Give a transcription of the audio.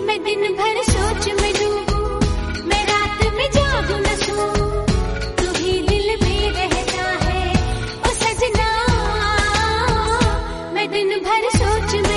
मैं दिन भर सोच में डूबूं, मैं रात में जागूं न सोऊं, तू ही दिल में रहता है ओ सजना। मैं दिन भर सोच में